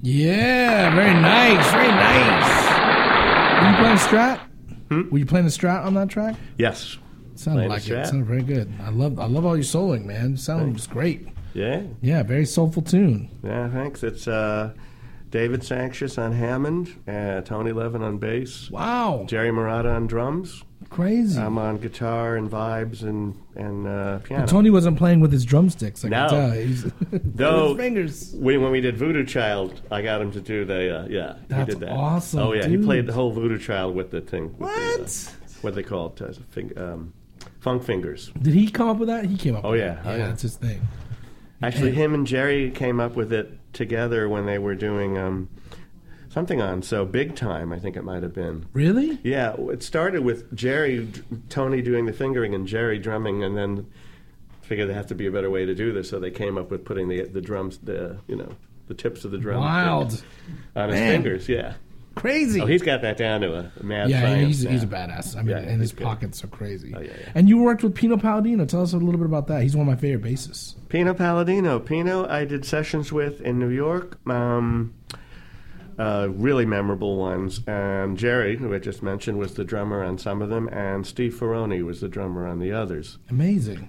Yeah, very nice, very nice. Were you playing Strat? Were you playing the Strat on that track? Yes. Sounded Playing like the it. Strat. Sounded very good. I love all your soloing, man. Sounds great. Yeah. Yeah, very soulful tune. Yeah, thanks. It's David Sanchez on Hammond, Tony Levin on bass, Wow, Jerry Murata on drums. crazy. I'm on guitar and vibes and piano. Tony wasn't playing with his drumsticks. I No. can tell. He's Though, with his fingers. when we did Voodoo Child, I got him to do the he That's did that. awesome, Oh yeah, dude. he played the whole Voodoo Child with the thing. What? What do they call it? Funk fingers. Did he come up with that? He came up. Oh, with yeah. it. Oh, Yeah, yeah. that's his thing. Actually, him and Jerry came up with it together when they were doing something on So Big Time, I think it might have been. Really? Yeah, it started with Tony doing the fingering and Jerry drumming, and then figured there has to be a better way to do this, so they came up with putting the drums, the tips of the drums Wild. on his Man. fingers. Yeah. Crazy. Oh, he's got that down to a mad yeah, science. he's a now. badass. I mean, Yeah, and his he's good. pockets are crazy. Oh, yeah, yeah. And you worked with Pino Palladino. Tell us a little bit about that. He's one of my favorite bassists. Pino Palladino. Pino, I did sessions with in New York. Really memorable ones. And Jerry, who I just mentioned, was the drummer on some of them, and Steve Ferroni was the drummer on the others. Amazing.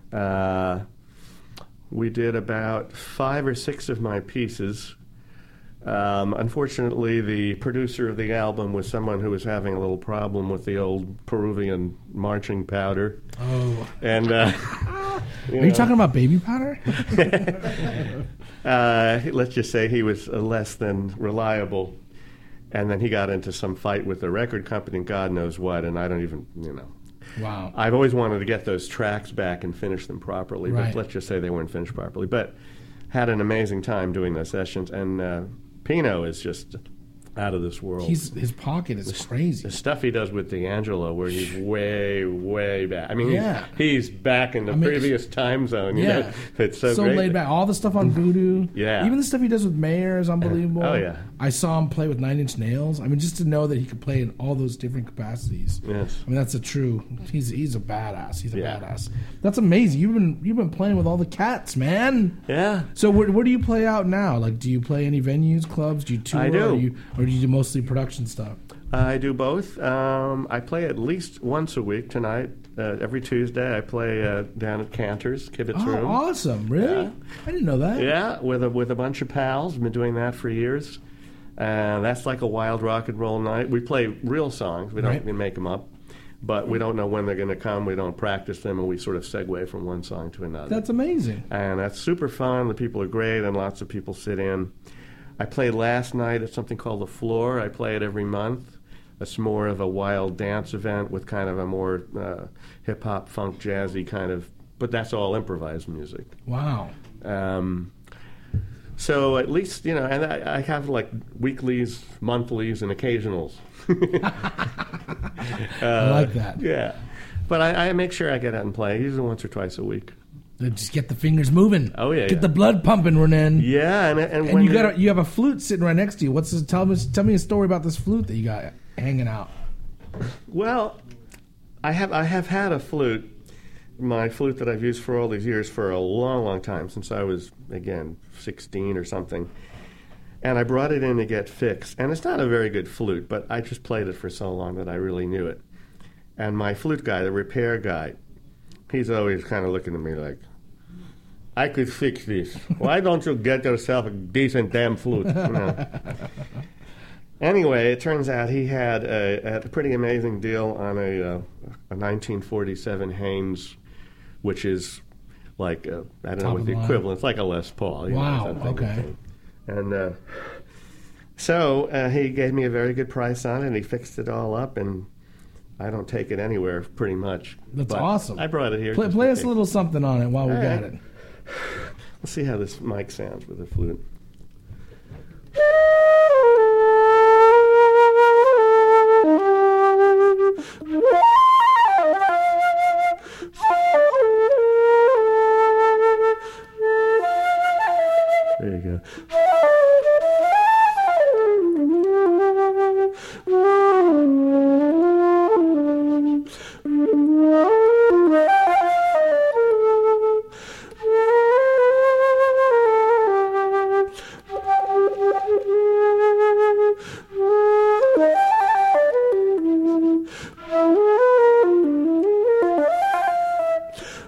We did about 5 or 6 of my pieces. Unfortunately, the producer of the album was someone who was having a little problem with the old Peruvian marching powder. Oh. And Are you talking about baby powder? let's just say he was less than reliable. And then he got into some fight with the record company and God knows what, and I don't even, Wow. I've always wanted to get those tracks back and finish them properly, Right. but let's just say they weren't finished properly. But had an amazing time doing those sessions, and Pino is just out of this world. His pocket is crazy. The stuff he does with D'Angelo, where he's way, way back. I mean, Yeah. he's back in the previous time zone. You Yeah. know? It's so great. laid back. All the stuff on Voodoo. Yeah. Even the stuff he does with Mayer is unbelievable. Oh, yeah. I saw him play with Nine Inch Nails. I mean, just to know that he could play in all those different capacities. Yes. I mean, that's a true. He's a badass. He's a Yeah. badass. That's amazing. You've been playing with all the cats, man. Yeah. So where do you play out now? Like, do you play any venues, clubs? Do you tour? I do. Or do you do mostly production stuff? I do both. I play at least once a week. Tonight, every Tuesday, I play down at Cantor's Kibitz Oh, Room. awesome! Really? Yeah. I didn't know that. Yeah, with a bunch of pals. Been doing that for years. That's like a wild rock and roll night. We play real songs. We don't Right. make them up, but we don't know when they're going to come. We don't practice them, and we sort of segue from one song to another. That's amazing. And that's super fun. The people are great, and lots of people sit in. I played last night at something called The Floor. I play it every month. It's more of a wild dance event with kind of a more hip-hop, funk, jazzy kind of, but that's all improvised music. Wow. So at least, and I have like weeklies, monthlies, and occasionals. I like that. Yeah. But I make sure I get out and play, usually once or twice a week. Just get the fingers moving. Oh, yeah, Get yeah. the blood pumping, Renan. Yeah, and And when you have a flute sitting right next to you. Tell me a story about this flute that you got hanging out. Well, I have had a flute, my flute that I've used for all these years for a long, long time, since I was, again, 16 or something. And I brought it in to get fixed. And it's not a very good flute, but I just played it for so long that I really knew it. And my flute guy, the repair guy, he's always kind of looking at me like, I could fix this. Why don't you get yourself a decent damn flute? Anyway, it turns out he had a pretty amazing deal on a 1947 Haynes, which is like, I don't know Top what of the the line. equivalent. It's like a Les Paul. Wow, that type of okay. thing. And so he gave me a very good price on it, and he fixed it all up, and I don't take it anywhere pretty much. That's But awesome. I brought it here. Play just us in a case. little something on it while we All got right. it. Let's see how this mic sounds with the flute. There you go.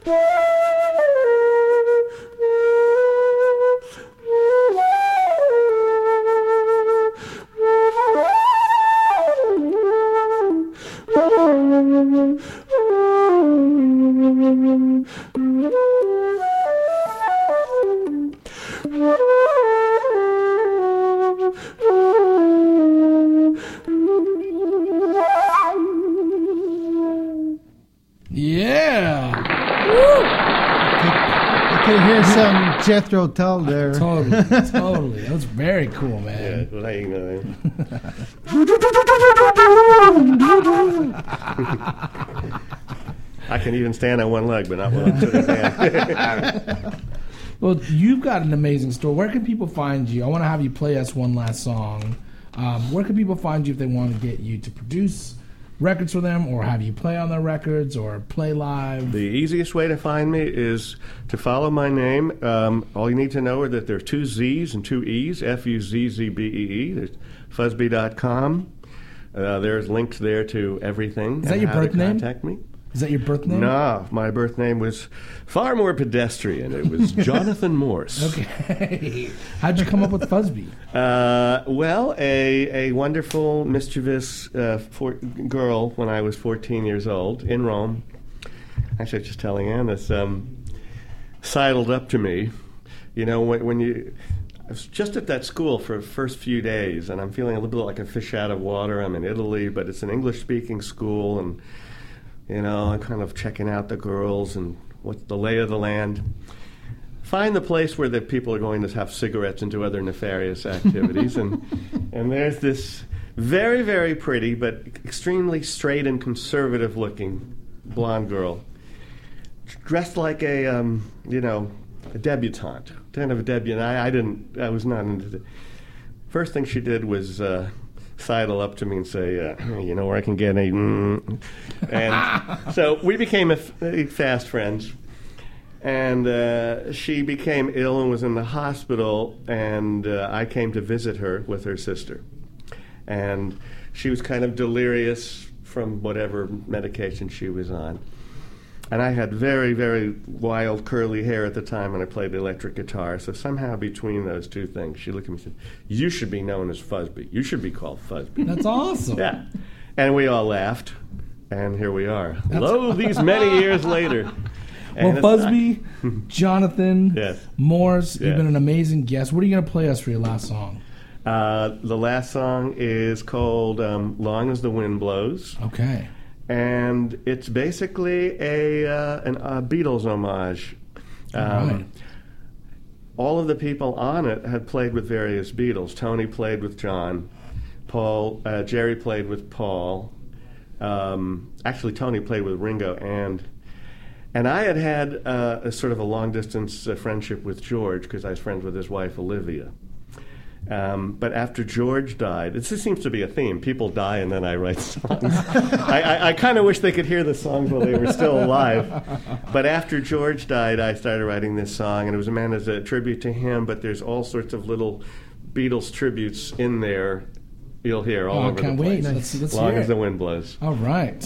Jethro Tull there. Totally. That was very cool, man. Yeah, well, you know. I can even stand on one leg, but not one leg. Well, you've got an amazing story. Where can people find you? I want to have you play us one last song. Where can people find you if they want to get you to produce records for them, or have you play on their records, or play live? The easiest way to find me is to follow my name. All you need to know are that there are 2 Z's and 2 E's, Fuzzbee. There's fuzzbee.com. There's links there to everything. Is that your birth name? Contact me. Is that your birth name? No, my birth name was far more pedestrian. It was Jonathan Morse. Okay. How'd you come up with Fuzzbee? Well, a wonderful, mischievous girl when I was 14 years old in Rome. Actually, I was just telling Ann this, sidled up to me. You know, when you... I was just at that school for the first few days, and I'm feeling a little bit like a fish out of water. I'm in Italy, but it's an English-speaking school, and... You know, I'm kind of checking out the girls and what's the lay of the land. Find the place where the people are going to have cigarettes and do other nefarious activities. and there's this very, very pretty but extremely straight and conservative-looking blonde girl dressed like a debutante, kind of a debutante. I was not into it. First thing she did was... sidle up to me and say, you know where I can get a... And so we became fast friends. And she became ill and was in the hospital, and I came to visit her with her sister. And she was kind of delirious from whatever medication she was on. And I had very, very wild curly hair at the time, and I played the electric guitar. So somehow between those two things, she looked at me and said, "You should be known as Fuzzbee. You should be called Fuzzbee." That's awesome. Yeah. And we all laughed, and here we are. Lo, these many years later. Well, Fuzzbee, Jonathan, yes. Morse, yes. You've been an amazing guest. What are you going to play us for your last song? The last song is called Long as the Wind Blows. Okay. And it's basically a Beatles homage. Right. All of the people on it had played with various Beatles. Tony played with John. Jerry played with Paul. Actually, Tony played with Ringo. And I had a sort of a long-distance friendship with George because I was friends with his wife, Olivia. But after George died, this seems to be a theme. People die and then I write songs. I kind of wish they could hear the songs while they were still alive. But after George died, I started writing this song, and it was meant as a tribute to him, but there's all sorts of little Beatles tributes in there you'll hear all over the place. I can't wait. Let's Long hear as it. the Wind Blows. All right.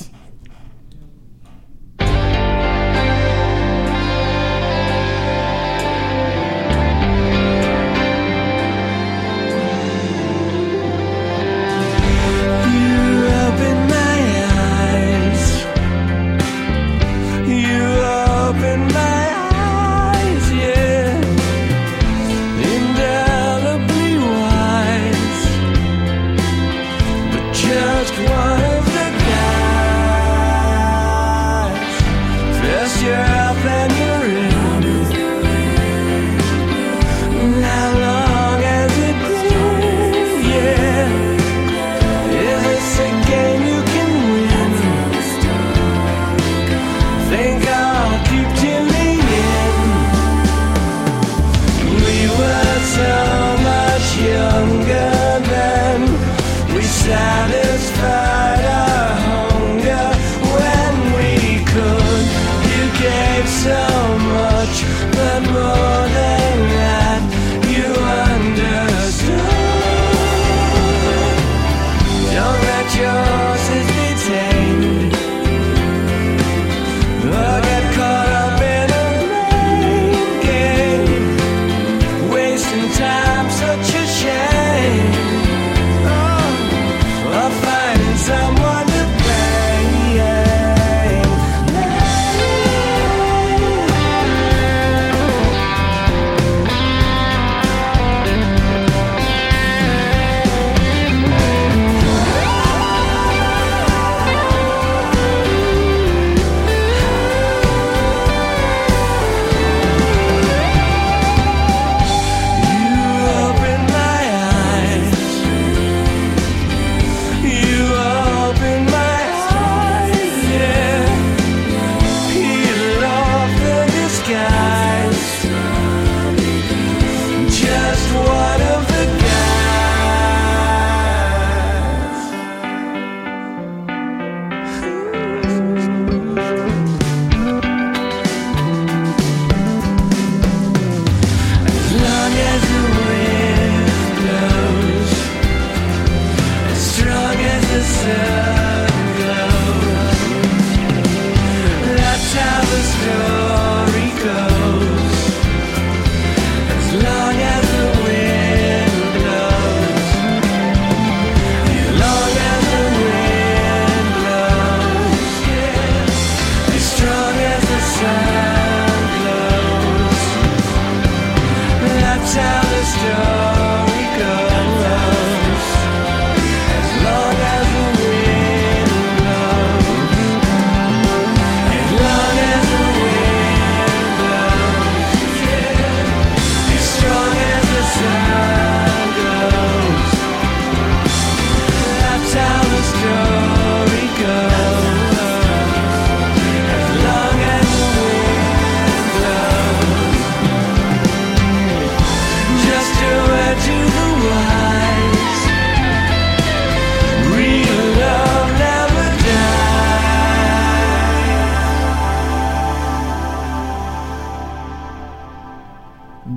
Satisfied our hunger when we could. You gave so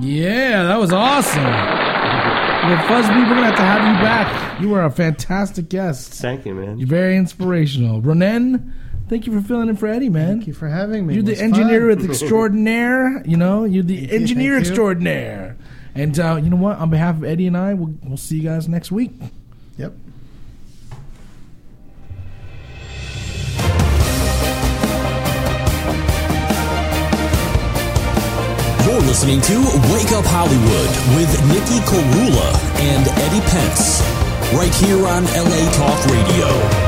Yeah, that was awesome. Well, Fuzzbee, we're going to have you back. You were a fantastic guest. Thank you, man. You're very inspirational. Ronen, thank you for filling in for Eddie, man. Thank you for having me. You're the engineer extraordinaire. You know, you're the engineer extraordinaire. And you know what? On behalf of Eddie and I, we'll see you guys next week. Yep. You're listening to Wake Up Hollywood with Nikki Korula and Eddie Pence, right here on LA Talk Radio.